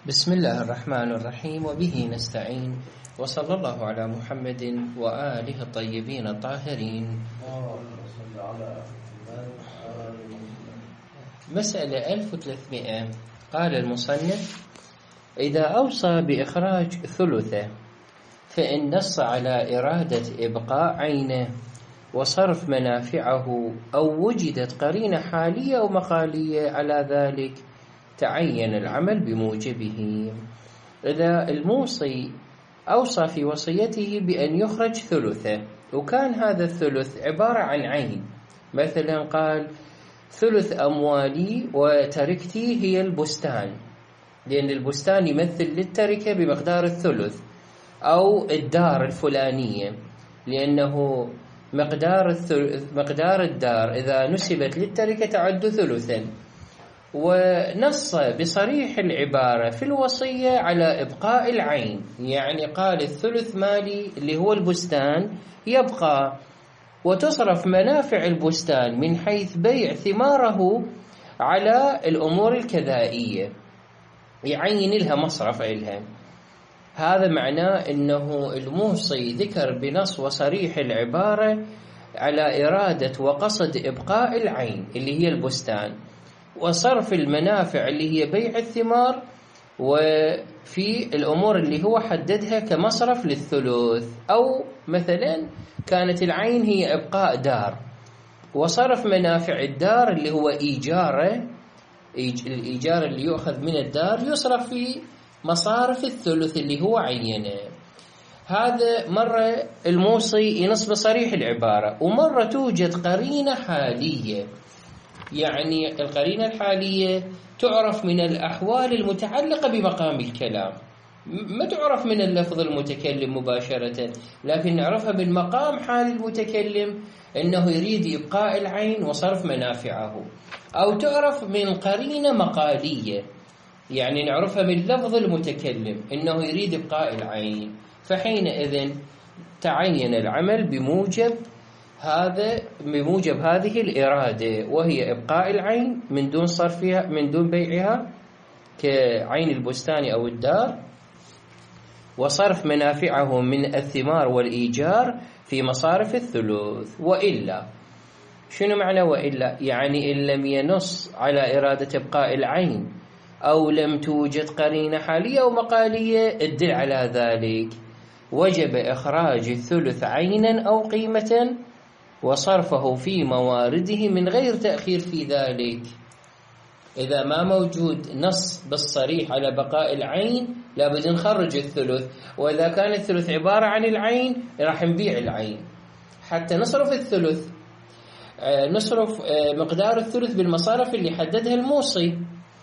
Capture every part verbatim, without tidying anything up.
بسم الله الرحمن الرحيم، وبه نستعين، وصلى الله على محمد وآله الطيبين الطاهرين. مسألة ألف وثلاثمائة. قال المصنف: إذا أوصى بإخراج ثلثه فإن نص على إرادة إبقاء عينه وصرف منافعه أو وجدت قرينة حالية أو مقالية على ذلك تعين العمل بموجبه. إذا الموصي أوصى في وصيته بأن يخرج ثلثه، وكان هذا الثلث عبارة عن عين، مثلا قال ثلث أموالي وتركتي هي البستان، لأن البستان يمثل للتركة بمقدار الثلث، أو الدار الفلانية لأنه مقدار الثلث مقدار الدار إذا نسبت للتركة تعد ثلثا. ونص بصريح العبارة في الوصية على إبقاء العين، يعني قال الثلث مالي اللي هو البستان يبقى، وتصرف منافع البستان من حيث بيع ثماره على الأمور الكذائية، يعين لها مصرف إلها. هذا معناه أنه الموصي ذكر بنص وصريح العبارة على إرادة وقصد إبقاء العين اللي هي البستان، وصرف المنافع اللي هي بيع الثمار، وفي الأمور اللي هو حددها كمصرف للثلث. أو مثلا كانت العين هي إبقاء دار، وصرف منافع الدار اللي هو إيجاره، الإيجار اللي يؤخذ من الدار يصرف في مصارف الثلث اللي هو عينه. هذا مرة الموصي ينص بصريح العبارة، ومرة توجد قرينة حالية، يعني القرينة الحالية تعرف من الأحوال المتعلقة بمقام الكلام، ما تعرف من اللفظ المتكلم مباشرة، لكن نعرفها من مقام حال المتكلم أنه يريد إبقاء العين وصرف منافعه، أو تعرف من قرينة مقالية، يعني نعرفها من لفظ المتكلم أنه يريد إبقاء العين، فحينئذ تعين العمل بموجب هذا بموجب هذه الإرادة، وهي إبقاء العين من دون صرفها من دون بيعها كعين البستان أو الدار، وصرف منافعه من الثمار والإيجار في مصارف الثلث. وإلا، شنو معنى وإلا؟ يعني إن لم ينص على إرادة إبقاء العين أو لم توجد قرينة حالية أو مقالية تدل على ذلك، وجب إخراج الثلث عينا أو قيمة وصرفه في موارده من غير تأخير في ذلك. إذا ما موجود نص بالصريح على بقاء العين لابد نخرج الثلث، وإذا كان الثلث عبارة عن العين راح نبيع العين حتى نصرف الثلث، نصرف مقدار الثلث بالمصارف اللي حددها الموصي،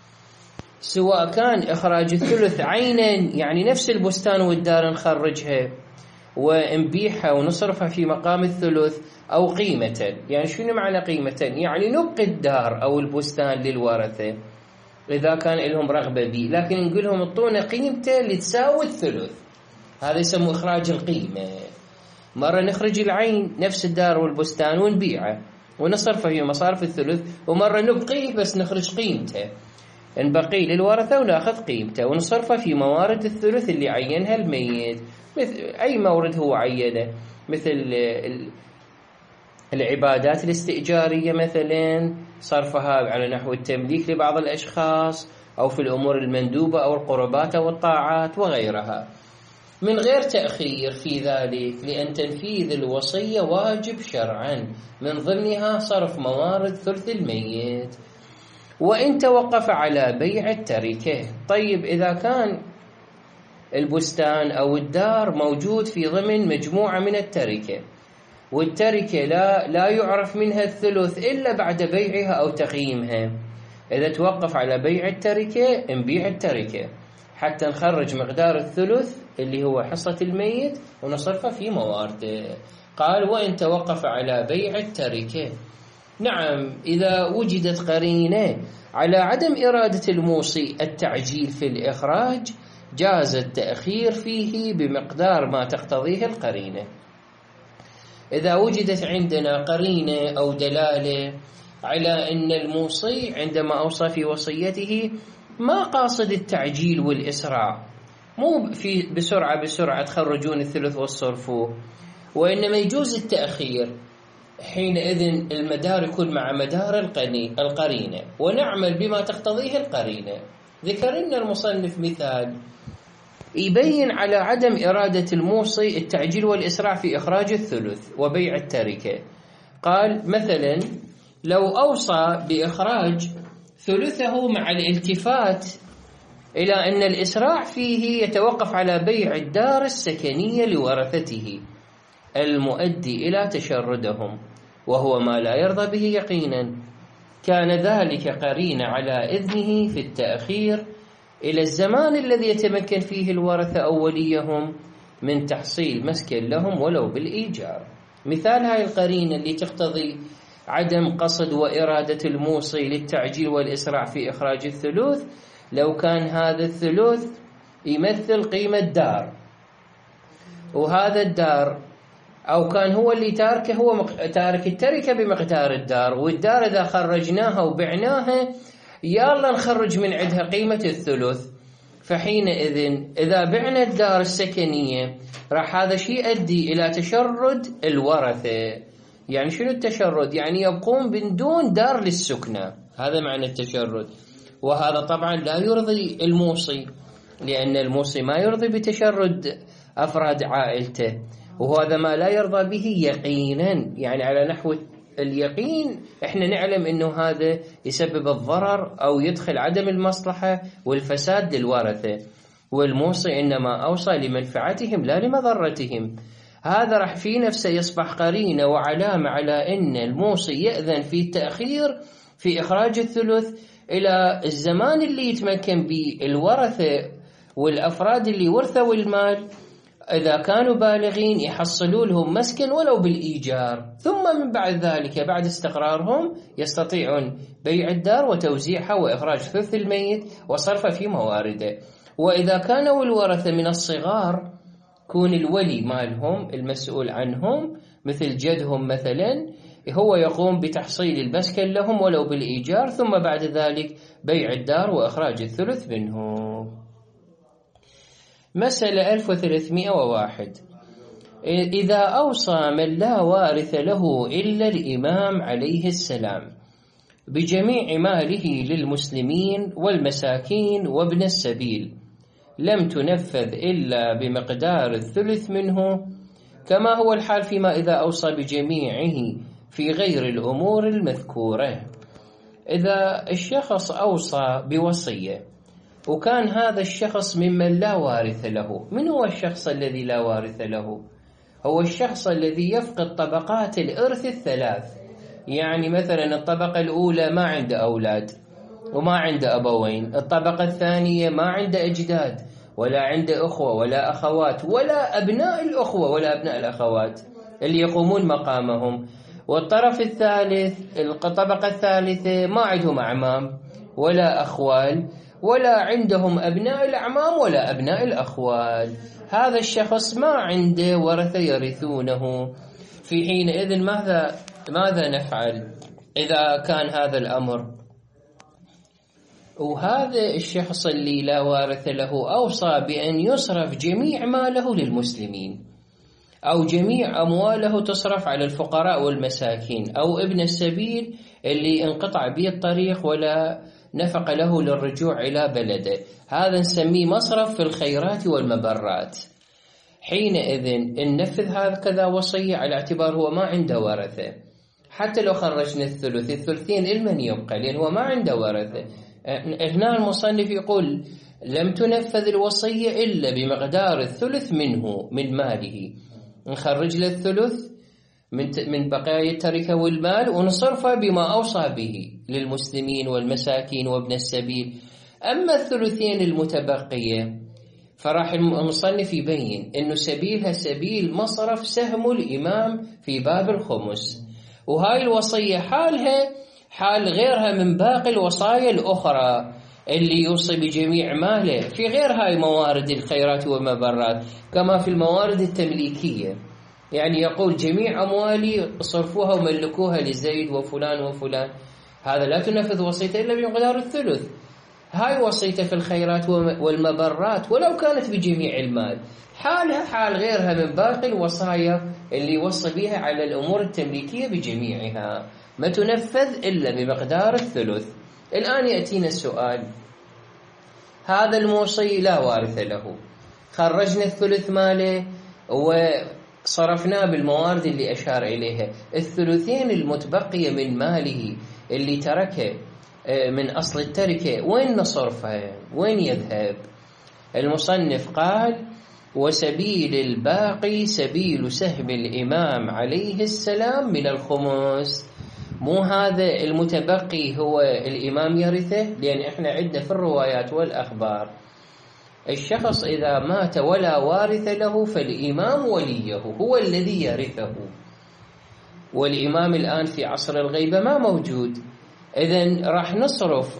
سواء كان إخراج الثلث عينا يعني نفس البستان والدار نخرجها ونبيعها ونصرفها في مقام الثلث، أو قيمة. يعني شنو معنى قيمة؟ يعني نبقي الدار أو البستان للورثة إذا كان لهم رغبة به، لكن نقول لهم اعطونا قيمته اللي تساوي الثلث، هذا يسمى إخراج القيمة. مرة نخرج العين نفس الدار والبستان ونبيعه ونصرفه في مصارف الثلث، ومرة نبقيه بس نخرج قيمته، نبقي للورثة وناخذ قيمته ونصرفه في موارد الثلث اللي عينها الميت، مثل أي مورد هو عينه، مثل العبادات الاستئجارية مثلا صرفها على نحو التمليك لبعض الأشخاص، أو في الأمور المندوبة أو القربات أو الطاعات وغيرها، من غير تأخير في ذلك، لأن تنفيذ الوصية واجب شرعا، من ضمنها صرف موارد ثلث الميت. وإن توقف على بيع التركة، طيب إذا كان البستان أو الدار موجود في ضمن مجموعة من التركة، والتركة لا لا يعرف منها الثلث إلا بعد بيعها أو تقييمها، إذا توقف على بيع التركة نبيع التركة حتى نخرج مقدار الثلث اللي هو حصة الميت ونصرفه في موارده. قال: وإن توقف على بيع التركة، نعم إذا وجدت قرينة على عدم إرادة الموصي التعجيل في الإخراج جاز التأخير فيه بمقدار ما تقتضيه القرينة. إذا وجدت عندنا قرينة أو دلالة على أن الموصي عندما أوصى في وصيته ما قاصد التعجيل والإسراع، مو في بسرعة بسرعة تخرجون الثلث والصرفوه، وإنما يجوز التأخير. حينئذ المدار يكون مع مدار القرينة، ونعمل بما تقتضيه القرينة. ذكر لنا المصنف مثال يبين على عدم إرادة الموصي التعجيل والإسراع في إخراج الثلث وبيع التركة. قال مثلا لو أوصى بإخراج ثلثه مع الالتفات إلى أن الإسراع فيه يتوقف على بيع الدار السكنية لورثته المؤدي إلى تشردهم، وهو ما لا يرضى به يقينا، كان ذلك قرين على إذنه في التأخير إلى الزمان الذي يتمكن فيه الورثة أو وليهم من تحصيل مسكن لهم ولو بالإيجار. مثال هاي القرينة اللي تقتضي عدم قصد وإرادة الموصي للتعجيل والإسراع في إخراج الثلث، لو كان هذا الثلث يمثل قيمة دار، وهذا الدار أو كان هو اللي تاركه، هو تارك التركة بمقدار الدار، والدار إذا خرجناها وبعناها يلا نخرج من عندها قيمة الثلث. فحينئذ إذا بعنا الدار السكنية راح هذا شيء يؤدي إلى تشرد الورثة. يعني شنو التشرد؟ يعني يبقون بدون دار للسكنة، هذا معنى التشرد. وهذا طبعا لا يرضي الموصي، لأن الموصي ما يرضي بتشرد أفراد عائلته، وهذا ما لا يرضى به يقينا. يعني على نحو اليقين احنا نعلم انه هذا يسبب الضرر او يدخل عدم المصلحة والفساد للورثة، والموصي انما اوصى لمنفعتهم لا لمضرتهم. هذا راح في نفسه يصبح قرينة وعلامة على ان الموصي يأذن في التأخير في اخراج الثلث الى الزمان اللي يتمكن به الورثة والافراد اللي ورثوا المال، إذا كانوا بالغين يحصلوا لهم مسكن ولو بالإيجار، ثم من بعد ذلك بعد استقرارهم يستطيعون بيع الدار وتوزيعها وإخراج ثلث الميت وصرفه في موارده. وإذا كانوا الورثة من الصغار كون الولي مالهم المسؤول عنهم مثل جدهم مثلا هو يقوم بتحصيل المسكن لهم ولو بالإيجار، ثم بعد ذلك بيع الدار وإخراج الثلث منه. مسألة ألف وثلاثمائة وواحد. إذا أوصى من لا وارث له إلا الإمام عليه السلام بجميع ماله للمسلمين والمساكين وابن السبيل لم تنفذ إلا بمقدار الثلث منه، كما هو الحال فيما إذا أوصى بجميعه في غير الأمور المذكورة. إذا الشخص أوصى بوصية وكان هذا الشخص ممن لا وارث له، من هو الشخص الذي لا وارث له؟ هو الشخص الذي يفقد طبقات الإرث الثلاث. يعني مثلا الطبقة الأولى ما عنده أولاد وما عنده أبوين، الطبقة الثانية ما عنده أجداد ولا عنده أخوة ولا أخوات ولا أبناء الأخوة ولا أبناء الأخوات اللي يقومون مقامهم، والطرف الثالث الطبقة الثالثة ما عندهم أعمام ولا أخوال ولا عندهم أبناء الأعمام ولا أبناء الأخوال. هذا الشخص ما عنده ورثة يرثونه. في حينئذ ماذا ماذا نفعل إذا كان هذا الأمر؟ وهذا الشخص اللي لا وارث له أوصى بأن يصرف جميع ماله للمسلمين، أو جميع أمواله تصرف على الفقراء والمساكين، أو ابن السبيل اللي انقطع به الطريق ولا نفق له للرجوع إلى بلده، هذا نسميه مصرف في الخيرات والمبرات. حينئذ ننفذ هكذا وصية على اعتبار هو ما عنده ورثة، حتى لو خرجنا الثلث الثلثين المن يبقى لأن هو ما عنده ورثة. هنا المصنف يقول لم تنفذ الوصية إلا بمقدار الثلث منه من ماله، نخرج له الثلث من من بقايا التركة والمال ونصرفه بما أوصى به للمسلمين والمساكين وابن السبيل. أما الثلثين المتبقية فراح المصنف يبين إنه سبيلها سبيل مصرف سهم الإمام في باب الخمس، وهاي الوصية حالها حال غيرها من باقي الوصايا الأخرى اللي يوصي بجميع ماله في غير هاي موارد الخيرات والمبرات، كما في الموارد التمليكية. يعني يقول جميع أموالي صرفوها وملكوها لزيد وفلان وفلان، هذا لا تنفذ وصيته إلا بمقدار الثلث. هاي وصيته في الخيرات والمبرات ولو كانت بجميع المال، حالها حال غيرها من باقي الوصايا اللي وصى بها على الأمور التمليكية بجميعها، ما تنفذ إلا بمقدار الثلث. الآن يأتينا السؤال، هذا الموصي لا وارث له، خرجنا الثلث ماله وصرفناه بالموارد اللي أشار إليها، الثلثين المتبقية من ماله اللي تركه من أصل التركة وين نصرفها؟ وين يذهب؟ المصنف قال: وسبيل الباقي سبيل سهم الإمام عليه السلام من الخمس. مو هذا المتبقي هو الإمام يرثه؟ لأن إحنا عندنا في الروايات والأخبار الشخص إذا مات ولا وارث له فالإمام وليه، هو الذي يرثه، والإمام الآن في عصر الغيبة ما موجود، إذن راح نصرف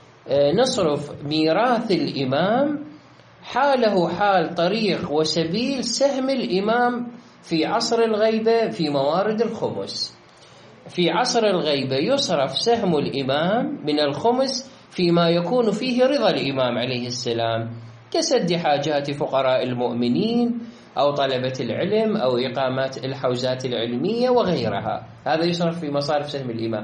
نصرف ميراث الإمام حاله حال طريق وسبيل سهم الإمام في عصر الغيبة في موارد الخمس. في عصر الغيبة يصرف سهم الإمام من الخمس فيما يكون فيه رضا الإمام عليه السلام، كسد حاجات فقراء المؤمنين أو طلبة العلم أو إقامات الحوزات العلمية وغيرها، هذا يصرف في مصارف سهم الإمام.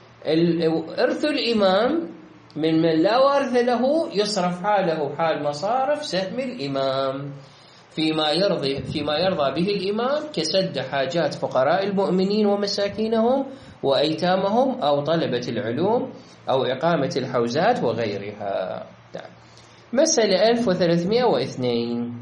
إرث الإمام من من لا وارث له يصرف حاله حال مصارف سهم الإمام فيما يرضي فيما يرضى به الإمام، كسد حاجات فقراء المؤمنين ومساكينهم وأيتامهم أو طلبة العلوم أو إقامة الحوزات وغيرها. مسألة ألف وثلاثمائة واثنين،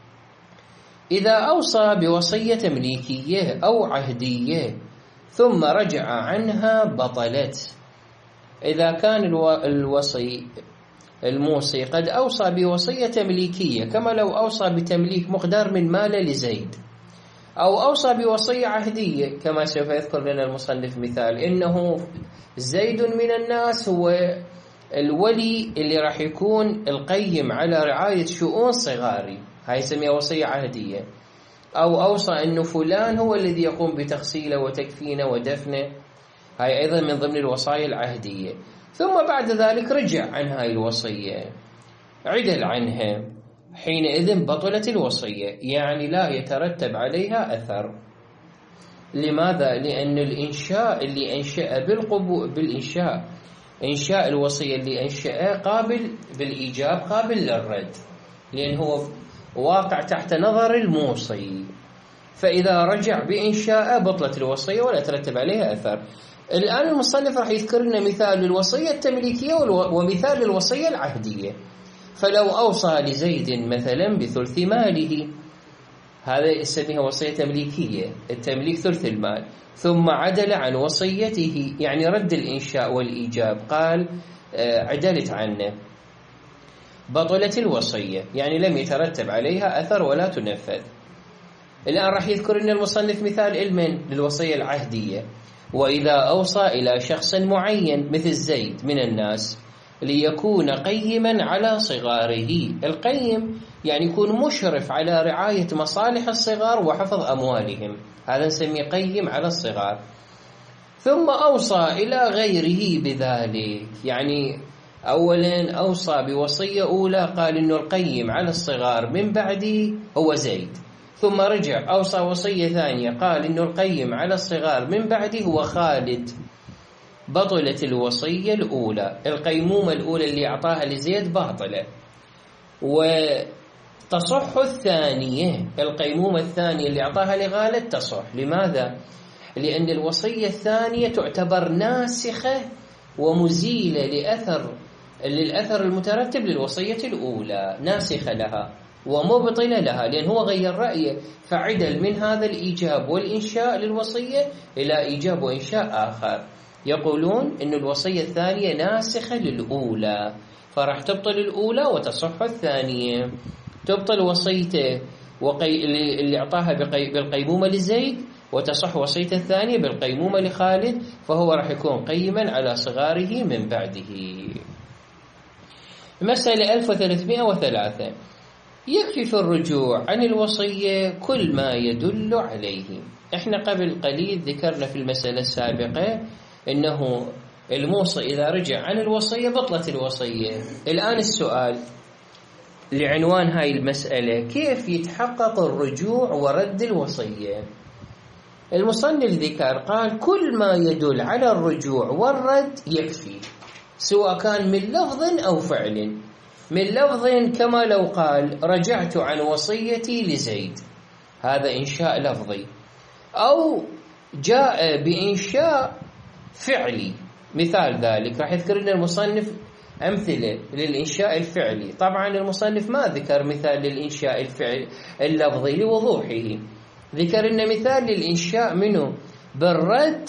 إذا أوصى بوصية تمليكية أو عهدية ثم رجع عنها بطلت. إذا كان الوصي الموصي قد أوصى بوصية تمليكية كما لو أوصى بتمليك مقدار من مال لزيد، أو أوصى بوصية عهدية كما سوف يذكر لنا المصنف مثال، إنه زيد من الناس هو الولي اللي راح يكون القيم على رعاية شؤون صغاري، هاي يسميها وصية عهدية. أو أوصى أنه فلان هو الذي يقوم بتغسيله وتكفينه ودفنه، هاي أيضا من ضمن الوصايا العهدية. ثم بعد ذلك رجع عن هاي الوصية، عدل عنها، حينئذ بطلت الوصية، يعني لا يترتب عليها أثر. لماذا؟ لأن الإنشاء اللي أنشأ بالقبول بالإنشاء إنشاء الوصية اللي أنشأه قابل بالإيجاب قابل للرد، لأن هو واقع تحت نظر الموصي، فإذا رجع بإنشاءه بطلت الوصية ولا يترتب عليها أثر. الآن المصنف راح يذكر لنا مثال للوصية التمليكية ومثال للوصية العهدية. فلو أوصى لزيد مثلا بثلث ماله، هذا يسميها وصية تمليكية، التمليك ثلث المال، ثم عدل عن وصيته، يعني رد الإنشاء والإيجاب، قال عدلت عنه، بطلت الوصية، يعني لم يترتب عليها أثر ولا تنفذ. الآن راح يذكر لنا المصنف مثال علم للوصية العهدية، وإذا أوصى إلى شخص معين مثل زيد من الناس ليكون قيما على صغاره، القيم يعني يكون مشرف على رعاية مصالح الصغار وحفظ أموالهم، هذا نسميه قيم على الصغار. ثم أوصى إلى غيره بذلك، يعني أولا أوصى بوصية أولى قال إنه القيم على الصغار من بعده هو زيد، ثم رجع أوصى وصية ثانية قال إنه القيم على الصغار من بعده هو خالد، بطلت الوصية الأولى، القيمومة الأولى اللي أعطاها لزيد باطلة، وتصح الثانية، القيمومة الثانية اللي أعطاها لخالد تصح. لماذا؟ لأن الوصية الثانية تعتبر ناسخة ومزيلة لأثر للأثر المترتب للوصية الأولى، ناسخة لها ومبطلة لها، لأن هو غير رأيه فعدل من هذا الإيجاب والإنشاء للوصية إلى إيجاب وإنشاء آخر. يقولون إن الوصية الثانية ناسخة للأولى، فراح تبطل الأولى وتصح الثانية، تبطل وصيته وقي... اللي أعطاها بقي... بالقيمومة لزيد، وتصح وصيته الثانية بالقيمومة لخالد، فهو راح يكون قيما على صغاره من بعده. مسألة ألف وثلاثمائة وثلاثة، يكفي في الرجوع عن الوصية كل ما يدل عليه. احنا قبل قليل ذكرنا في المسألة السابقة انه الموصي إذا رجع عن الوصية بطلت الوصية. الآن السؤال لعنوان هاي المسألة: كيف يتحقق الرجوع ورد الوصية؟ المصنف ذكر قال كل ما يدل على الرجوع والرد يكفي، سواء كان من لفظ أو فعل. من لفظ كما لو قال رجعت عن وصيتي لزيد، هذا إنشاء لفظي، أو جاء بإنشاء فعلي. مثال ذلك راح يذكر لنا المصنف أمثلة للإنشاء الفعلي. طبعا المصنف ما ذكر مثال للإنشاء الفعلي اللفظي لوضوحه، ذكر لنا مثال للإنشاء منه بالرد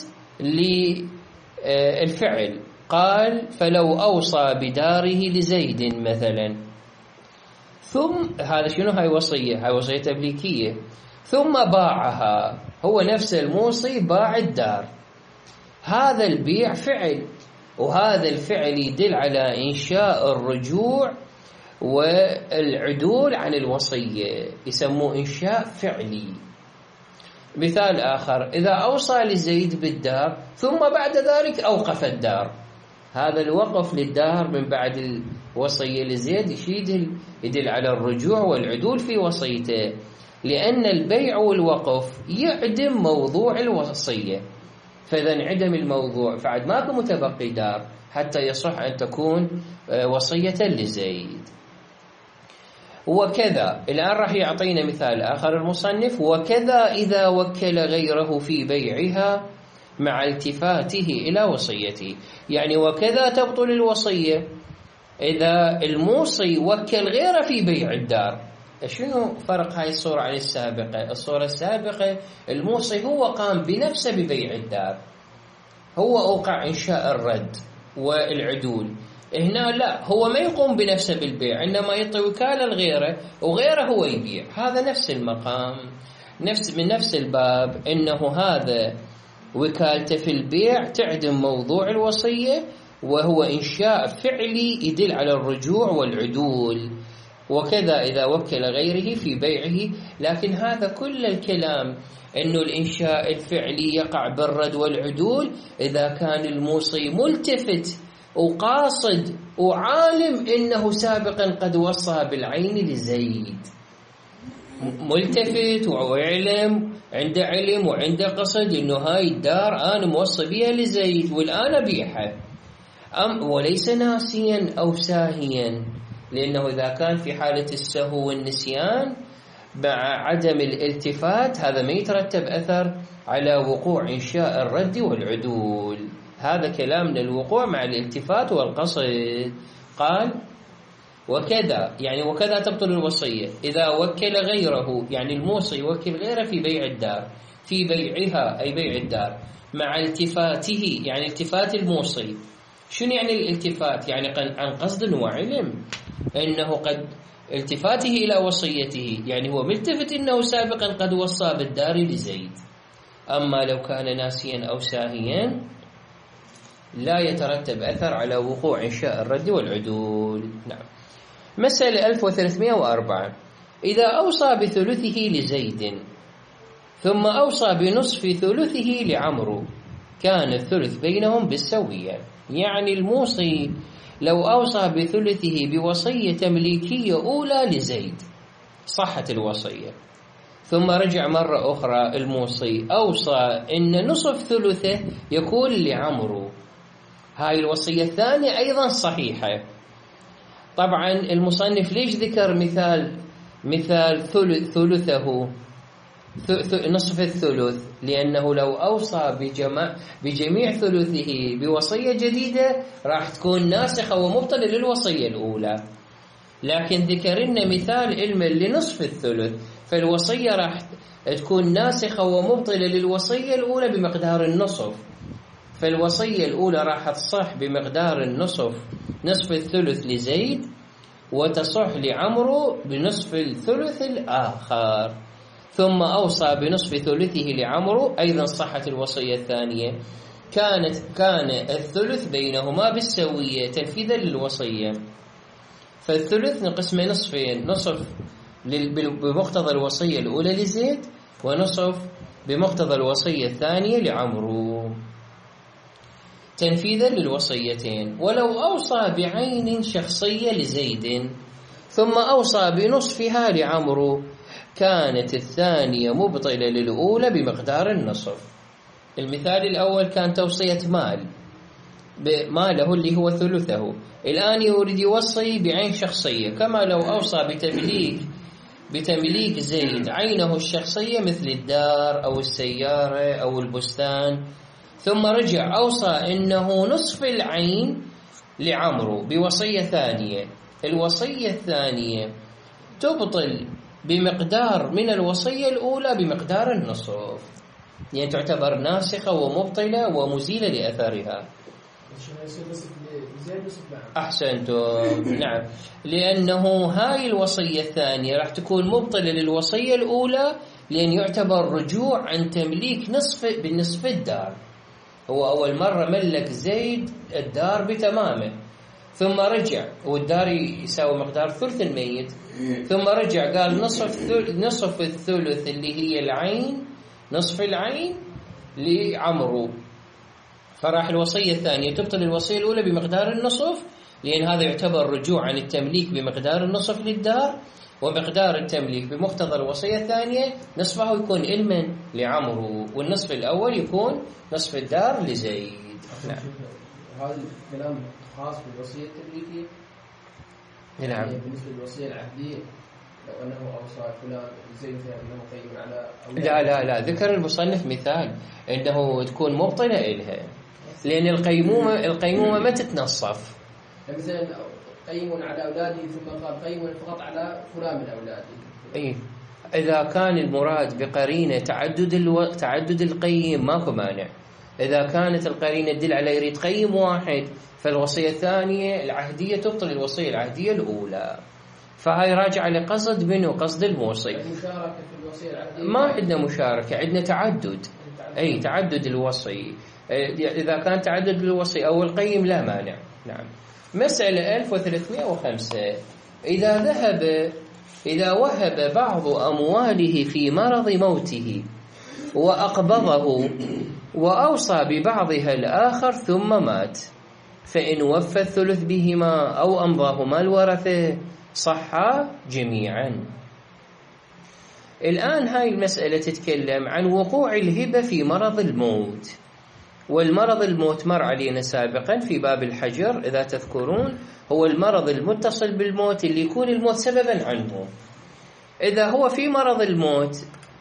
للفعل. قال فلو أوصى بداره لزيد مثلا، ثم هذا شنو؟ هاي وصية، هاي وصية تمليكية. ثم باعها، هو نفس الموصي باع الدار، هذا البيع فعل، وهذا الفعل يدل على إنشاء الرجوع والعدول عن الوصية، يسموه إنشاء فعلي. مثال آخر: إذا أوصى لزيد بالدار ثم بعد ذلك أوقف الدار، هذا الوقف للدار من بعد الوصية لزيد يشيد يدل على الرجوع والعدول في وصيته، لأن البيع والوقف يعدم موضوع الوصية، فإذا انعدم الموضوع فعد ماكو متبقي دار حتى يصح أن تكون وصية لزيد. وكذا الآن راح يعطينا مثال آخر المصنف: وكذا إذا وكل غيره في بيعها مع التفاته إلى وصيته. يعني وكذا تبطل الوصية إذا الموصي وكل غيره في بيع الدار. شنو فرق هاي الصورة عن السابقة؟ الصورة السابقة الموصي هو قام بنفسه ببيع الدار، هو أوقع إنشاء الرد والعدول. هنا لا، هو ما يقوم بنفسه بالبيع، إنما يعطي وكالة لغيره وغيره هو يبيع. هذا نفس المقام، نفس من نفس الباب، إنه هذا وكالته في البيع تعدم موضوع الوصية، وهو إنشاء فعلي يدل على الرجوع والعدول. وكذا إذا وكل غيره في بيعه. لكن هذا كل الكلام إنه الإنشاء الفعلي يقع بالرد والعدول إذا كان الموصي ملتفت وقاصد وعالم إنه سابقا قد وصى بالعين لزيد، ملتفت وعلم، عنده علم وعنده قصد إنه هاي الدار أنا موصي بها لزيد والآن أبيعها، أم وليس ناسيا أو ساهيا، لأنه إذا كان في حالة السهو والنسيان مع عدم الالتفات هذا ما يترتب أثر على وقوع إنشاء الرد والعدول. هذا كلامنا الوقوع مع الالتفات والقصد. قال وكذا، يعني وكذا تبطل الوصية إذا وكل غيره، يعني الموصي يوكل غيره في بيع الدار، في بيعها أي بيع الدار، مع التفاته، يعني التفات الموصي. شنو يعني الالتفات؟ يعني عن قصد وعلم أنه قد التفاته إلى وصيته، يعني هو ملتفت أنه سابقا قد وصى بالدار لزيد. أما لو كان ناسيا أو ساهيا لا يترتب أثر على وقوع إنشاء الرد والعدول. نعم. مسألة ألف وثلاثمائة وأربعة: إذا أوصى بثلثه لزيد ثم أوصى بنصف ثلثه لعمرو كان الثلث بينهم بالسوية. يعني الموصي لو أوصى بثلثه بوصية تمليكية أولى لزيد صحت الوصية، ثم رجع مرة أخرى الموصي أوصى إن نصف ثلثه يكون لعمرو، هاي الوصية الثانية أيضا صحيحة. طبعا المصنف ليش ذكر مثال مثال ثلث ثلثه نصف الثلث؟ لأنه لو أوصى بجمع بجميع ثلثه بوصية جديدة راح تكون ناسخة ومبطلة للوصية الأولى، لكن ذكرنا مثال علما لنصف الثلث، فالوصية راح تكون ناسخة ومبطلة للوصية الأولى بمقدار النصف، فالوصية الأولى راح تصح بمقدار النصف، نصف الثلث لزيد، وتصح لعمرو بنصف الثلث الآخر. ثم أوصى بنصف ثلثه لعمرو أيضا صحت الوصية الثانية، كانت كان الثلث بينهما بالسوية تنفيذا للوصية، فالثلث نقسمه نصفين، نصف بمقتضى الوصية الأولى لزيد ونصف بمقتضى الوصية الثانية لعمرو. تنفيذا للوصيتين. ولو أوصى بعين شخصية لزيد ثم أوصى بنصفها لعمرو كانت الثانية مبطلة للأولى بمقدار النصف. المثال الأول كان توصية مال بماله اللي هو ثلثه، الآن يريد يوصي بعين شخصية، كما لو أوصى بتمليك بتمليك زيد عينه الشخصية مثل الدار أو السيارة أو البستان، ثم رجع أوصى إنه نصف العين لعمرو بوصية ثانية. الوصية الثانية تبطل بمقدار من الوصية الأولى بمقدار النصف، يعني تعتبر ناسخة ومبطلة ومزيلة لأثرها. أحسنتم، نعم، لأنه هاي الوصية الثانية راح تكون مبطلة للوصية الأولى، لأن يعتبر رجوع عن تمليك نصف بالنصف الدار. هو أول مرة ملك زيد الدار بتمامه، ثم رجع والدار يساوي مقدار ثلث الميت، ثم رجع قال نصف نصف الثلث اللي هي العين، نصف العين لعمرو، فراح الوصية الثانية تبطل الوصية الأولى بمقدار النصف، لأن هذا يعتبر رجوع عن التمليك بمقدار النصف للدار، ومقدار التمليك بمقتضى الوصية الثانية نصفه يكون علما لعمرو، والنصف الأول يكون نصف الدار لزيد. نعم. هذا الكلام خاص بالوصية التمليكية. نعم. يعني بالنسبة للوصية العهدية لو أنه أوصى فلان زيد أنه قيم على لا لا لا ذكر المصنف مثال أنه تكون مبطلة إلها، لأن القيمومة القيمومة ما تتنصف. مثلا قيم على أولاده ثم قال قيم فقط على فلان من أولاده. أي إذا كان المراد بقرينة تعدد الو... تعدد القيم ماكو مانع. إذا كانت القرينة تدل على يريد قيم واحد فالوصية الثانية العهدية تبطل الوصية العهدية الأولى، فهاي راجعة لقصد منه قصد الموصي. المشاركة في الوصية العهدية ما عندنا مشاركة، عندنا تعدد. أي تعدد الوصي، إذا كان تعدد الوصي أو القيم لا مانع. نعم. مسألة ألف وثلاثمائة وخمسة، إذا ذهب إذا وهب بعض أمواله في مرض موته وأقبضه وأوصى ببعضها الآخر ثم مات، فإن وفى الثلث بهما أو أمضاهما الورثة صحا جميعا. الآن هاي المسألة تتكلم عن وقوع الهبة في مرض الموت، والمرض الموت مر علينا سابقا في باب الحجر إذا تذكرون، هو المرض المتصل بالموت اللي يكون الموت سببا عنه. إذا هو في مرض الموت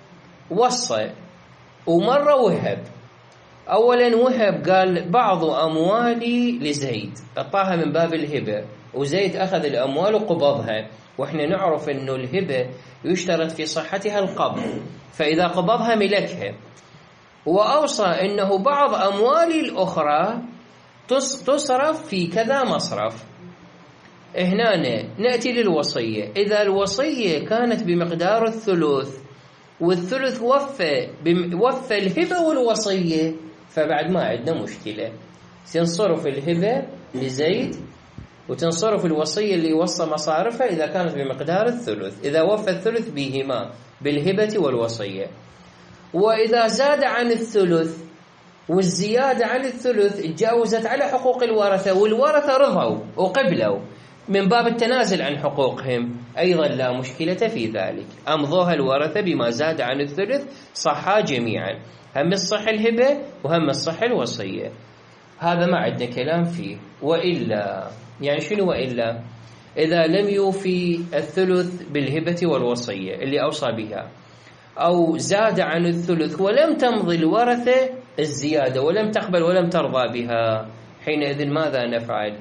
وصى ومرة وهب، أولا وهب قال بعض أموالي لزيد، أعطاها من باب الهبة، وزيد أخذ الأموال وقبضها، وإحنا نعرف أنه الهبة يشترط في صحتها القبض، فإذا قبضها ملكها. وأوصى أنه بعض أموالي الأخرى تصرف في كذا مصرف. هنا نأتي للوصية، إذا الوصية كانت بمقدار الثلث والثلث وفى وفى الهبة والوصية، فبعد ما عندنا مشكلة، تنصرف الهبة لزيد وتنصرف الوصية اللي وصى مصارفها إذا كانت بمقدار الثلث، إذا وفى الثلث بهما بالهبة والوصية. وإذا زاد عن الثلث والزيادة عن الثلث تجاوزت على حقوق الورثة والورثة رضوا وقبلوا من باب التنازل عن حقوقهم، أيضا لا مشكلة في ذلك، أمضوها الورثة بما زاد عن الثلث صحا جميعا، هم الصح الهبة وهم الصح الوصية. هذا ما عندنا كلام فيه. وإلا يعني شنو وإلا؟ إذا لم يوفي الثلث بالهبة والوصية اللي أوصى بها، أو زاد عن الثلث ولم تمضي الورثة الزيادة ولم تقبل ولم ترضى بها، حينئذ ماذا نفعل؟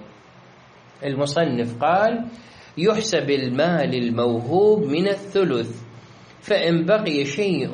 المصنف قال يحسب المال الموهوب من الثلث، فإن بقي شيء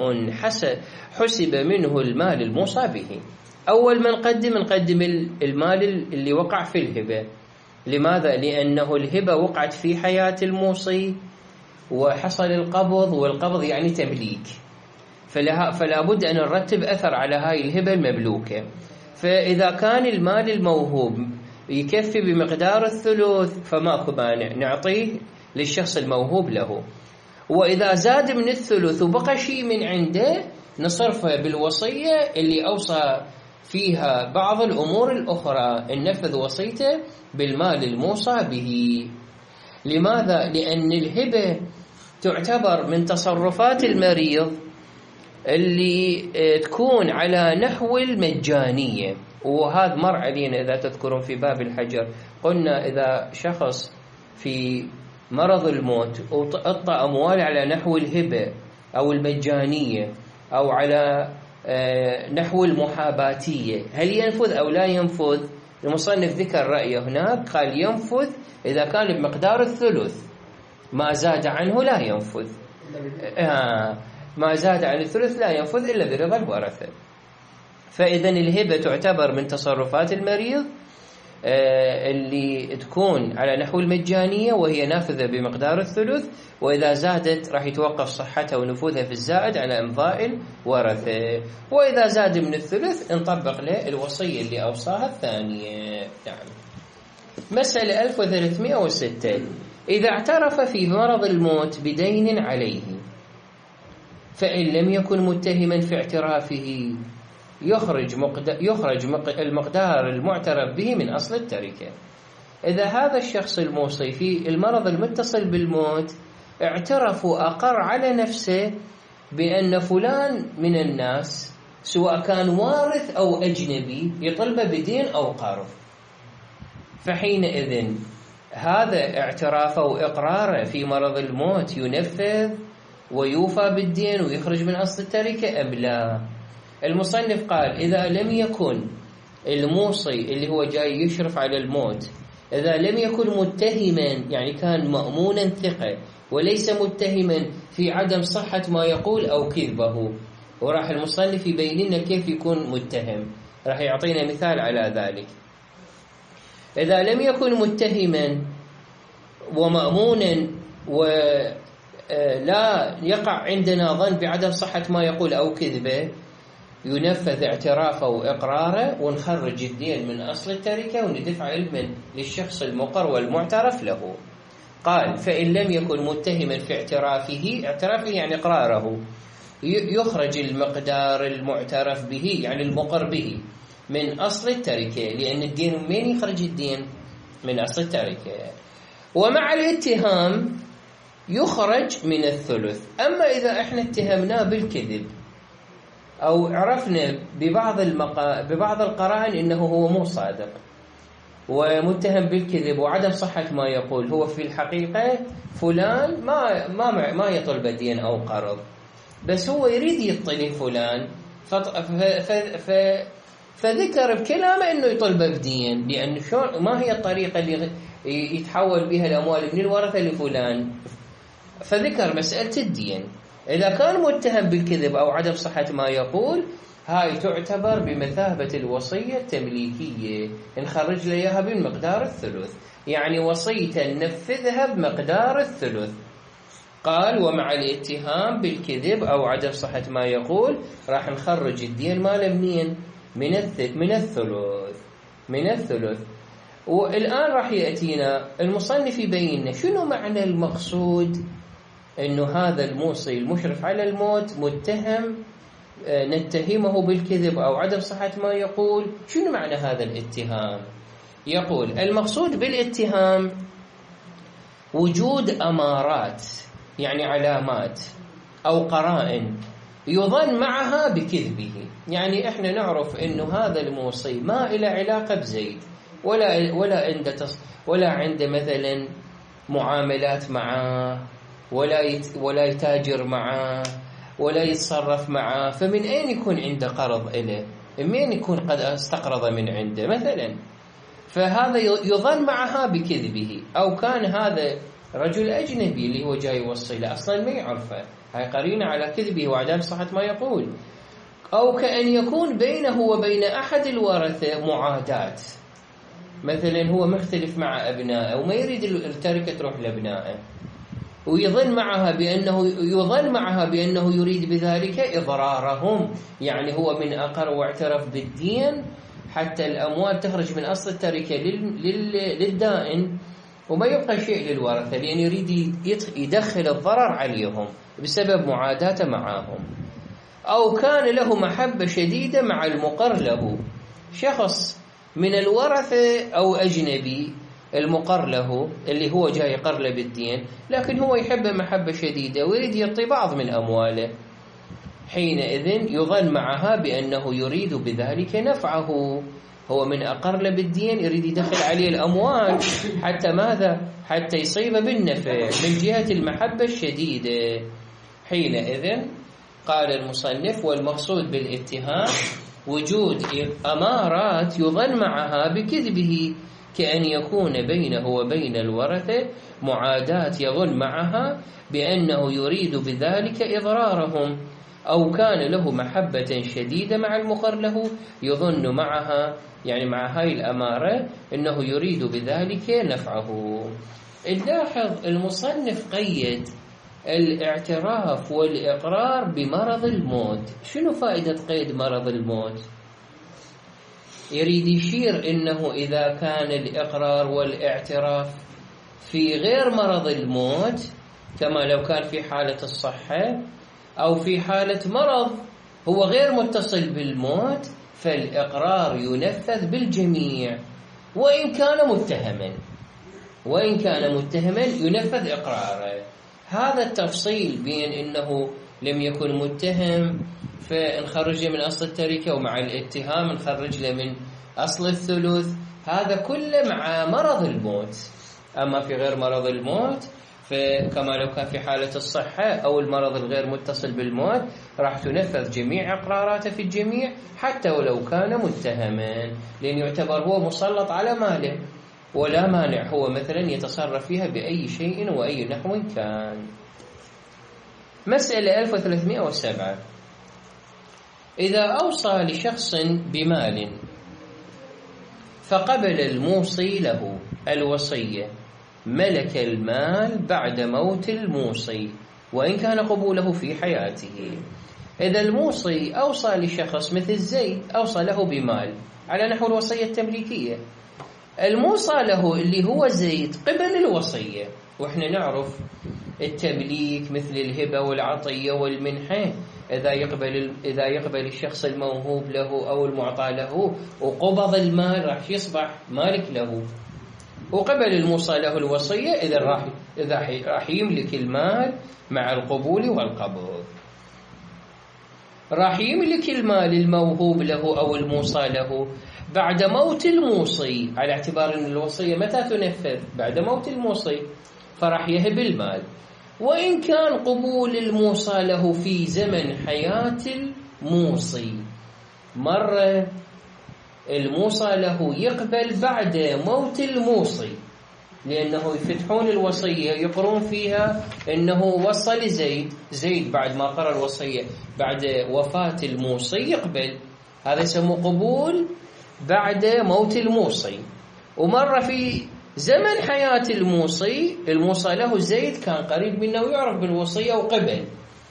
حسب منه المال الموصى به. أول ما نقدم نقدم المال اللي وقع في الهبة. لماذا؟ لأنه الهبة وقعت في حياة الموصي وحصل القبض، والقبض يعني تمليك، فلا, فلا بد أن نرتب أثر على هاي الهبة المملوكة. فإذا كان المال الموهوب يكفي بمقدار الثلث فماكو مانع نعطيه للشخص الموهوب له، وإذا زاد من الثلث وبقى شيء من عنده نصرفه بالوصية اللي أوصى فيها بعض الأمور الأخرى النفذ وصيته بالمال الموصى به. لماذا؟ لأن الهبة تعتبر من تصرفات المريض اللي تكون على نحو المجانية، وهذا مر علينا إذا تذكرون في باب الحجر، قلنا إذا شخص في مرض الموت وأعطى أموال على نحو الهبة أو المجانية أو على نحو المحاباتية، هل ينفذ أو لا ينفذ؟ المصنف ذكر رأيه هناك، قال ينفذ إذا كان بمقدار الثلث، ما زاد عنه لا ينفذ. آه ما زاد عن الثلث لا ينفذ إلا برضا الورثة. فإذا الهبة تعتبر من تصرفات المريض اللي تكون على نحو المجانية وهي نافذة بمقدار الثلث، وإذا زادت راح يتوقف صحتها ونفوذها في الزائد على إمضاء الورثة، وإذا زاد من الثلث انطبق له الوصية اللي أوصاها الثانية. نعم. مسألة ألف وثلاثمائة وستة. إذا اعترف في مرض الموت بدين عليه فإن لم يكن متهما في اعترافه يخرج يخرج المقدار المعترف به من أصل التركة. إذا هذا الشخص الموصي في المرض المتصل بالموت اعترف وأقر على نفسه بأن فلان من الناس سواء كان وارث أو أجنبي يطلب بدين أو قرض، فحينئذ هذا اعترافه وإقراره في مرض الموت ينفذ ويوفى بالدين ويخرج من أصل التركة أم لا؟ المصنف قال إذا لم يكن الموصي اللي هو جاي يشرف على الموت إذا لم يكن متهما، يعني كان مأمونا ثقة وليس متهما في عدم صحة ما يقول أو كذبه، وراح المصنف يبين لنا كيف يكون متهم، راح يعطينا مثال على ذلك. إذا لم يكن متهما ومأمونا ولا يقع عندنا ظن بعدم صحة ما يقول أو كذبه ينفذ اعترافه وإقراره ونخرج الدين من أصل التركة وندفع علما للشخص المقر والمعترف له. قال فإن لم يكن متهما في اعترافه، اعترافه يعني إقراره، يخرج المقدار المعترف به يعني المقر به من أصل التركة، لأن الدين من يخرج الدين من أصل التركة. ومع الاتهام يخرج من الثلث. أما إذا احنا اتهمناه بالكذب أو عرفنا ببعض المقا... ببعض القرائن إنه هو مو صادق ومتهم بالكذب وعدم صحة ما يقول، هو في الحقيقة فلان ما ما ما يطلب دين أو قرض، بس هو يريد يطلب فلان ف... ف... ف... ف... فذكر بكلامه إنه يطلب بدين، لأن شو ما هي الطريقة اللي يتحول بها الأموال من الورثة لفلان، فذكر مسألة الدين. إذا كان متهم بالكذب أو عدم صحة ما يقول هاي تعتبر بمثابة الوصية التمليكية، نخرج ليها بمقدار الثلث، يعني وصية ننفذها بمقدار الثلث. قال ومع الاتهام بالكذب أو عدم صحة ما يقول راح نخرج الدين ماله منين؟ من من الثلث من الثلث. والآن راح يأتينا المصنف يبين شنو معنى المقصود إنه هذا الموصي المشرف على الموت متهم نتهمه بالكذب أو عدم صحة ما يقول. شنو معنى هذا الاتهام؟ يقول المقصود بالاتهام وجود أمارات يعني علامات أو قرائن يظن معها بكذبه. يعني احنا نعرف انه هذا الموصي ما له علاقة بزيد ولا ولا عنده تص... ولا عنده مثلا معاملات معه ولا يت... ولا يتاجر معه ولا يتصرف معه، فمن اين يكون عنده قرض له؟ من يكون قد استقرض من عنده مثلا؟ فهذا يظن معها بكذبه. او كان هذا رجل اجنبي اللي هو جاي يوصي له اصلا ما يعرفه، هاي قرينة على كذبه وعدم صحة ما يقول. أو كأن يكون بينه وبين أحد الورثة معاداة، مثلا هو مختلف مع أبنائه وما يريد التركة تروح لأبنائه، ويظن معها بأنه يظن معها بأنه يريد بذلك إضرارهم، يعني هو من أقر واعترف بالدين حتى الأموال تخرج من أصل التركة للدائن وما يبقى شيء للورثة، لأن يريد يدخل الضرر عليهم بسبب معاداته معهم. أو كان له محبة شديدة مع المقر له، شخص من الورثة أو أجنبي المقر له اللي هو جاي يقر له بالدين، لكن هو يحبه محبة شديدة ويريد يعطي بعض من أمواله، حينئذ يظن معها بأنه يريد بذلك نفعه. هو من أقر له بالدين يريد يدخل عليه الأموال حتى ماذا؟ حتى يصيب بالنفع من جهة المحبة الشديدة. حينئذ قال المصنف: والمقصود بالاتهام وجود أمارات يظن معها بكذبه، كأن يكون بينه وبين الورثة معاداة يظن معها بأنه يريد بذلك إضرارهم، أو كان له محبة شديدة مع المقر له يظن معها، يعني مع هاي الأمارة، أنه يريد بذلك نفعه. نلاحظ المصنف قيد الاعتراف والإقرار بمرض الموت. شنو فائدة قيد مرض الموت؟ يريد يشير إنه إذا كان الإقرار والاعتراف في غير مرض الموت، كما لو كان في حالة الصحة أو في حالة مرض هو غير متصل بالموت، فالإقرار ينفذ بالجميع وإن كان متهما، وإن كان متهما ينفذ إقراره. هذا التفصيل بين إنه لم يكن متهم فنخرج من أصل التركة، ومع الاتهام نخرج له من أصل الثلث، هذا كله مع مرض الموت. أما في غير مرض الموت فكما لو كان في حالة الصحة أو المرض الغير متصل بالموت راح تنفذ جميع إقراراته في الجميع حتى ولو كان متهما، لأن يعتبر هو مسلط على ماله ولا مانع هو مثلا يتصرف فيها بأي شيء وأي نحو كان. مسألة ألف وثلاثمائة وسبعة: إذا أوصى لشخص بمال فقبل الموصي له الوصية ملك المال بعد موت الموصي وإن كان قبوله في حياته. إذا الموصي أوصى لشخص مثل زيد، أوصى له بمال على نحو الوصية التمليكية، الموصى له اللي هو زيد قبل الوصية، وإحنا نعرف التمليك مثل الهبة والعطية والمنحة، إذا يقبل إذا يقبل الشخص الموهوب له أو المعطى له وقبض المال راح يصبح مالك له، وقبل الموصى له الوصية إذا راح إذا راح يملك المال مع القبول والقبض. راح يملك المال الموهوب له أو الموصى له بعد موت الموصي، على اعتبار أن الوصية متى تنفذ؟ بعد موت الموصي، فراح يهب المال. وإن كان قبول الموصى له في زمن حياة الموصي، مرة الموصى له يقبل بعد موت الموصي، لأنه يفتحون الوصية يقرون فيها أنه وصل زيد زيد بعد ما قرأ الوصية بعد وفاة الموصي يقبل، هذا يسمى قبول بعد موت الموصي. ومرة في زمن حياة الموصي، الموصى له زيد كان قريب منه ويعرف بالوصية وقبل،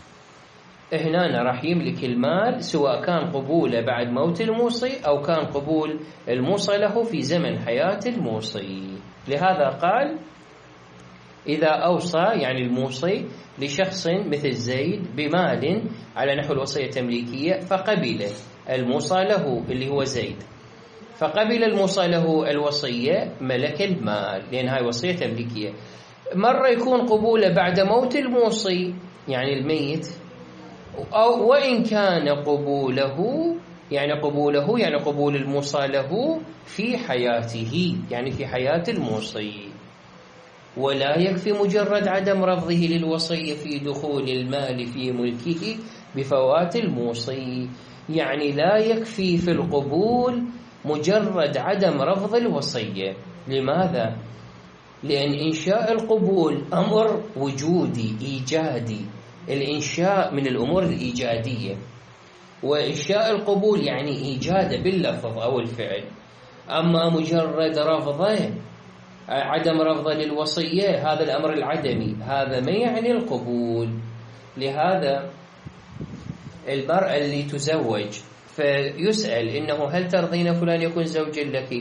هنا راح يملك المال سواء كان قبوله بعد موت الموصي أو كان قبول الموصى له في زمن حياة الموصي. لهذا قال: إذا أوصى يعني الموصي لشخص مثل زيد بمال على نحو الوصية التمليكية فقبل الموصى له اللي هو زيد، فقبل الموصى له الوصية ملك المال، لأن هاي وصية تمليكية. مرة يكون قبوله بعد موت الموصي يعني الميت، أو وإن كان قبوله يعني قبوله يعني قبول الموصى له في حياته يعني في حياة الموصي. ولا يكفي مجرد عدم رفضه للوصية في دخول المال في ملكه بفوات الموصي، يعني لا يكفي في القبول مجرد عدم رفض الوصية. لماذا؟ لأن إنشاء القبول أمر وجودي إيجادي، الإنشاء من الأمور الإيجادية، وإنشاء القبول يعني إيجاده باللفظ أو الفعل. أما مجرد رفضه عدم رفضه للوصية هذا الأمر العدمي، هذا ما يعني القبول. لهذا المرأة اللي تزوج فيسأل إنه هل ترضين فلان يكون زوجا لك،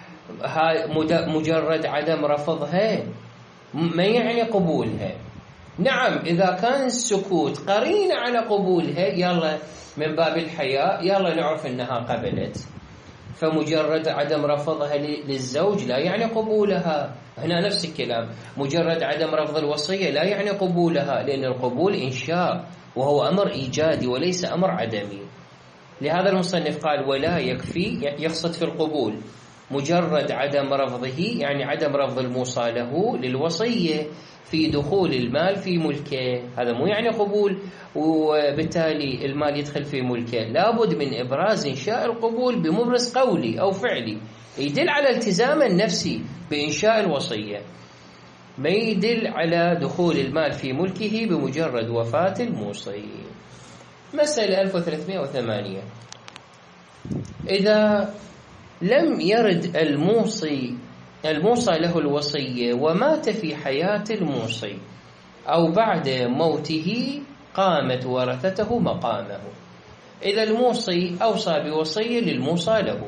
مجرد عدم رفضها ما يعني قبولها. نعم إذا كان السكوت قرين على قبولها يلا من باب الحياء يلا نعرف إنها قبلت. فمجرد عدم رفضها للزوج لا يعني قبولها. هنا نفس الكلام، مجرد عدم رفض الوصية لا يعني قبولها، لأن القبول إنشاء وهو أمر إيجادي وليس أمر عدمي. لهذا المصنف قال ولا يكفي، يقصد في القبول مجرد عدم رفضه، يعني عدم رفض الموصى له للوصية في دخول المال في ملكه، هذا مو يعني قبول وبالتالي المال يدخل في ملكه. لابد من إبراز إنشاء القبول بمبرز قولي أو فعلي يدل على التزام النفسي بإنشاء الوصية، ما يدل على دخول المال في ملكه بمجرد وفاة الموصي. مسألة ألف وثلاثمائة وثمانية، إذا لم يرد الموصي الموصى له الوصية ومات في حياة الموصي أو بعد موته قامت ورثته مقامه. إذا الموصي أوصى بوصية للموصى له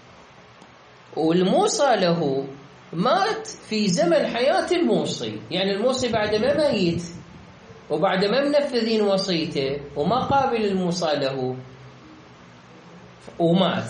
والموصى له مات في زمن حياة الموصي، يعني الموصي بعد ما ميت وبعد ما منفذين وصيته وما قابل الموصى له ومات،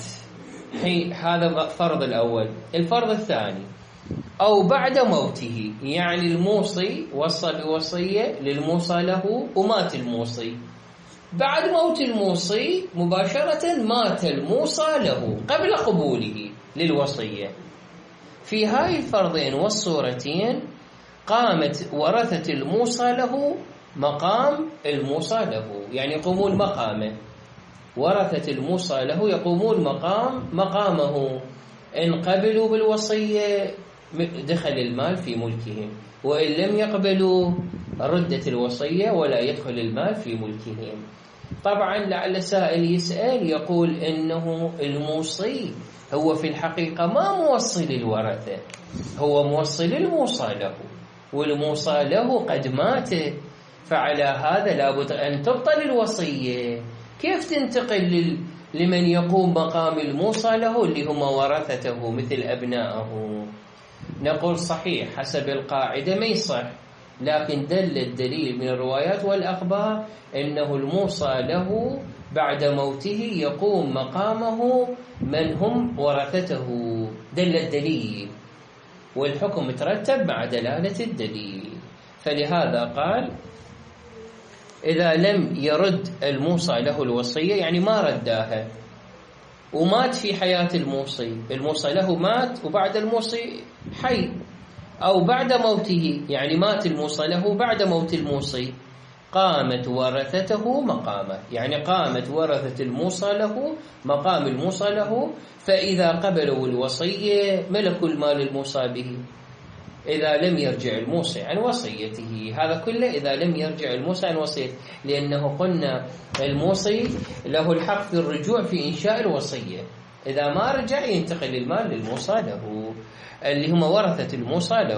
هذا فرض الأول. الفرض الثاني أو بعد موته، يعني الموصي وصى بوصية للموصى له ومات الموصي، بعد موت الموصي مباشرة مات الموصى له قبل قبوله للوصية. في هاي الفرضين والصورتين قامت ورثة الموصى له مقام الموصى له، يعني يقومون مقامه، ورثة الموصى له يقومون مقام مقامه. إن قبلوا بالوصية دخل المال في ملكهم، وإن لم يقبلوا ردت الوصية ولا يدخل المال في ملكهم. طبعا لعل سائل يسأل يقول إنه الموصي هو في الحقيقة ما موصي للورثة، هو موصي للموصى له، والموصى له قد مات، فعلى هذا لابد أن تبطل الوصية. كيف تنتقل لمن يقوم مقام الموصى له اللي هم ورثته مثل أبنائه؟ نقول صحيح حسب القاعدة ما يصح، لكن دل الدليل من الروايات والأخبار أنه الموصى له بعد موته يقوم مقامه من هم ورثته، دل الدليل والحكم ترتب مع دلالة الدليل. فلهذا قال إذا لم يرد الموصى له الوصية، يعني ما رداها ومات في حياة الموصي، الموصى له مات وبعد الموصي حي، أو بعد موته يعني مات الموصى له بعد موت الموصي، قامت ورثته مقامه، يعني قامت ورثة الموصى له مقام الموصى له. فإذا قبلوا الوصية ملكوا المال الموصى به إذا لم يرجع الموصي عن وصيته، هذا كله إذا لم يرجع الموصي عن وصيته، لأنه قلنا الموصي له الحق في الرجوع في إنشاء الوصية، إذا ما رجع ينتقل المال للموصى له اللي هم ورثة الموصى له.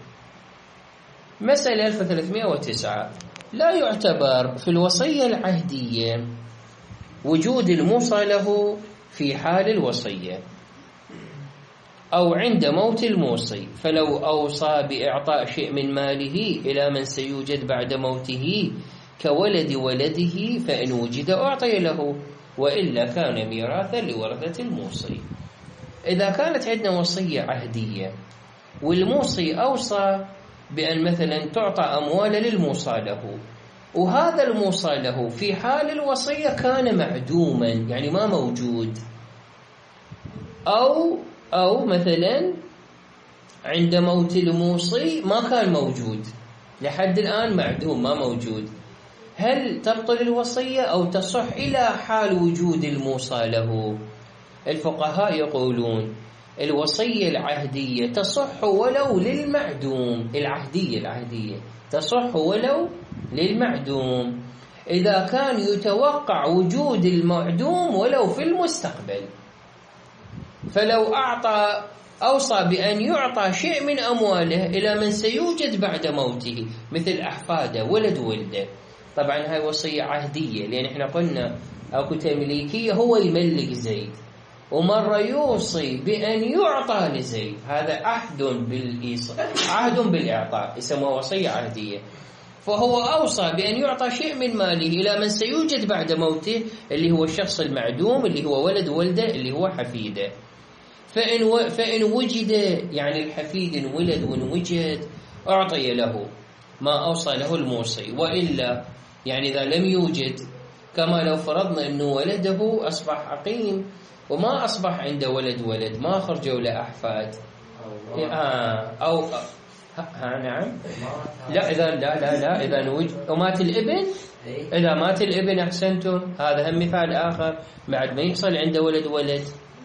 مسألة ألف وثلاثمائة وتسعة، لا يعتبر في الوصية العهدية وجود الموصى له في حال الوصية أو عند موت الموصي، فلو أوصى بإعطاء شيء من ماله إلى من سيوجد بعد موته كولد ولده فإن وجد أعطي له، وإلا كان ميراثا لورثة الموصي. إذا كانت عندنا وصية عهدية والموصي أوصى بأن مثلا تعطى أموال للموصى له، وهذا الموصى له في حال الوصية كان معدوما يعني ما موجود، أو أو مثلا عند موت الموصي ما كان موجود لحد الآن معدوم ما موجود، هل تبطل الوصية أو تصح إلى حال وجود الموصى له؟ الفقهاء يقولون الوصية العهدية تصح ولو للمعدوم، العهدية العهدية تصح ولو للمعدوم إذا كان يتوقع وجود المعدوم ولو في المستقبل. فلو أعطى أوصى بأن يعطى شيء من أمواله إلى من سيوجد بعد موته مثل أحفاده ولد ولده، طبعا هاي وصية عهدية لأن احنا قلنا أكو تمليكية، هو يملك زيد ومرة يوصي بأن يعطى لزيد، هذا عهد بالإيصاء عهد بالإعطاء يسمى وصية عهدية. فهو أوصى بأن يعطى شيء من ماله إلى من سيوجد بعد موته اللي هو الشخص المعدوم اللي هو ولد ولده اللي هو حفيده. فإن, و فإن وجد يعني الحفيد إن ولد وإن وجد أعطي له ما أوصى له الموصي، وإلا يعني إذا لم يوجد، كما لو فرضنا أنه ولده أصبح عقيم وما أصبح عنده ولد ولد ما خرجوا له أحفاد أو ها نعم لا إذا لا لا لا إذا وجد ومات الابن، إذا مات الابن أحسنتم، هذا هم مثال آخر بعد ما يحصل عنده ولد ولد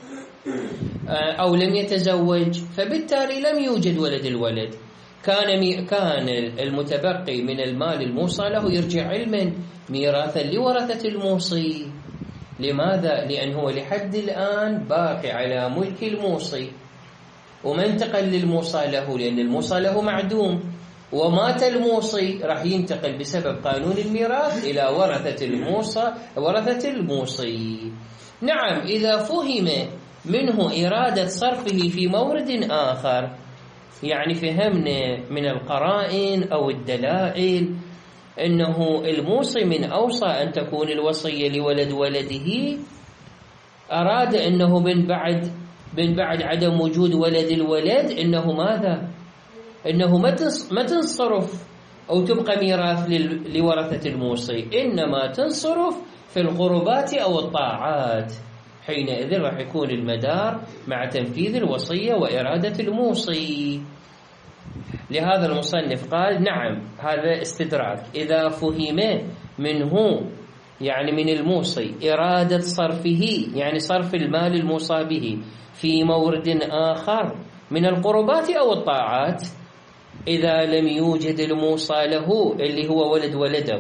أو لم يتزوج، فبالتالي لم يوجد ولد الولد، كان كان المتبقي من المال الموصى له يرجع علما ميراثا لورثة الموصي. لماذا؟ لأنه لحد الآن باقي على ملك الموصي، وما انتقل للموصى له، لأن الموصى له معدوم، ومات الموصي راح ينتقل بسبب قانون الميراث إلى ورثة الموصى ورثة الموصي. نعم، إذا فهم منه إرادة صرفه في مورد آخر، يعني فهمنا من القرائن أو الدلائل أنه الموصي من أوصى أن تكون الوصية لولد ولده، أراد أنه من بعد من بعد عدم وجود ولد الولد أنه ماذا؟ أنه ما تنصرف أو تبقى ميراث لورثة الموصي، إنما تنصرف في القربات أو الطاعات، حينئذ راح يكون المدار مع تنفيذ الوصية وإرادة الموصي. لهذا المصنف قال نعم هذا استدراك، إذا فهم منه يعني من الموصي إرادة صرفه، يعني صرف المال الموصى به في مورد آخر من القربات أو الطاعات، إذا لم يوجد الموصى له اللي هو ولد ولده،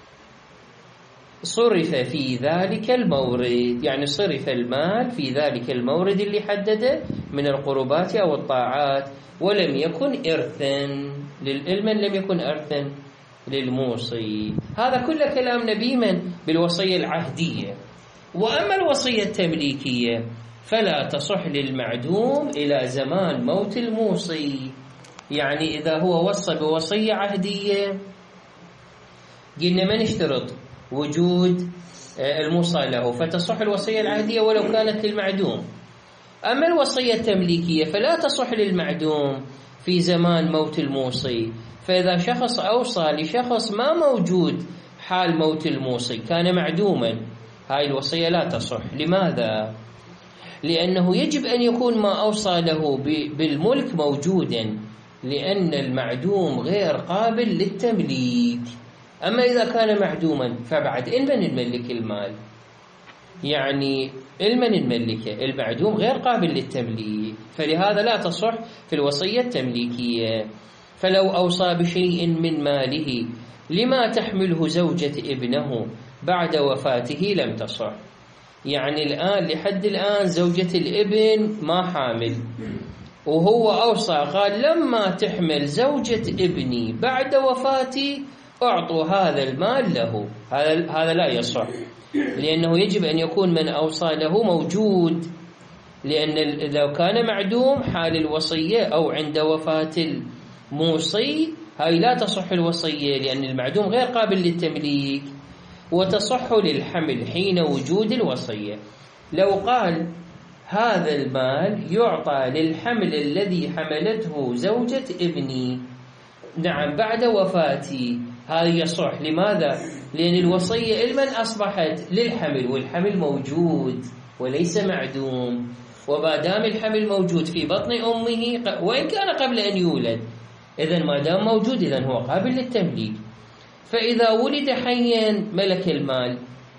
صرف في ذلك المورد، يعني صرف المال في ذلك المورد اللي حدده من القربات أو الطاعات، ولم يكن إرثا للمن لم يكن إرثا للموصي. هذا كل كلام نبيما بالوصية العهدية. وأما الوصية التمليكية فلا تصح للمعدوم إلى زمان موت الموصي، يعني إذا هو وصى بوصية عهدية قلنا ما نشترط وجود الموصى له، فتصح الوصية العهدية ولو كانت للمعدوم. أما الوصية التمليكية فلا تصح للمعدوم في زمان موت الموصي، فإذا شخص أوصى لشخص ما موجود حال موت الموصي كان معدوما، هاي الوصية لا تصح. لماذا؟ لأنه يجب أن يكون ما أوصى له بالملك موجودا، لأن المعدوم غير قابل للتمليك. أما إذا كان معدوما فبعد إن من الملك المال، يعني المن الملكة، المعدوم غير قابل للتمليك، فلهذا لا تصح في الوصية التمليكية. فلو أوصى بشيء من ماله لما تحمله زوجة ابنه بعد وفاته لم تصح. يعني الآن لحد الآن زوجة الابن ما حامل، وهو أوصى قال لما تحمل زوجة ابني بعد وفاتي أعطوا هذا المال له، هذا هذا لا يصح، لأنه يجب أن يكون من أوصى له موجود، لأن لو كان معدوم حال الوصية أو عند وفاة الموصي هاي لا تصح الوصية، لأن المعدوم غير قابل للتمليك. وتصح للحمل حين وجود الوصية. لو قال هذا المال يعطى للحمل الذي حملته زوجة ابني نعم بعد وفاتي، هذا يصح. لماذا؟ لأن الوصية المن أصبحت للحمل، والحمل موجود وليس معدوم، وما الحمل موجود في بطن أمه وإن كان قبل أن يولد، إذن ما دام موجود إذن هو قابل للتمليك. فإذا ولد حيا ملك المال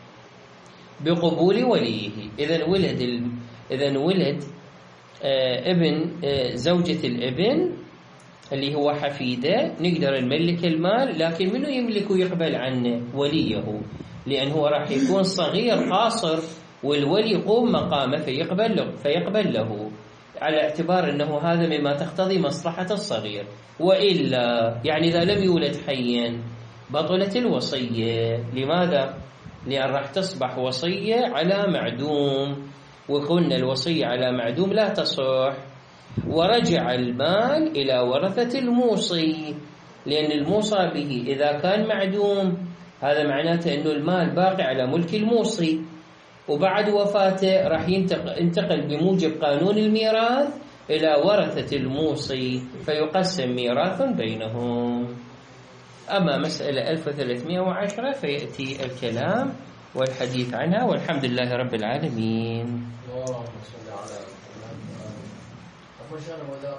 بقبول وليه، إذن ولد ال... إذن ولد آه ابن آه زوجة الابن اللي هو حفيده نقدر نملك المال، لكن منه يملك ويقبل عنه؟ وليه، لأنه راح يكون صغير قاصر والولي يقوم مقامه فيقبل له, فيقبل له على اعتبار أنه هذا مما تقتضي مصلحة الصغير. وإلا يعني إذا لم يولد حيا بطلت الوصية. لماذا؟ لأن راح تصبح وصية على معدوم، وقلنا الوصية على معدوم لا تصح. ورجع المال إلى ورثة الموصي، لأن الموصى به إذا كان معدوم هذا معناته أنه المال باقي على ملك الموصي، وبعد وفاته راح ينتقل بموجب قانون الميراث إلى ورثة الموصي فيقسم ميراث بينهم. أما مسألة ألف وثلاثمائة وعشرة فيأتي الكلام والحديث عنها، والحمد لله رب العالمين.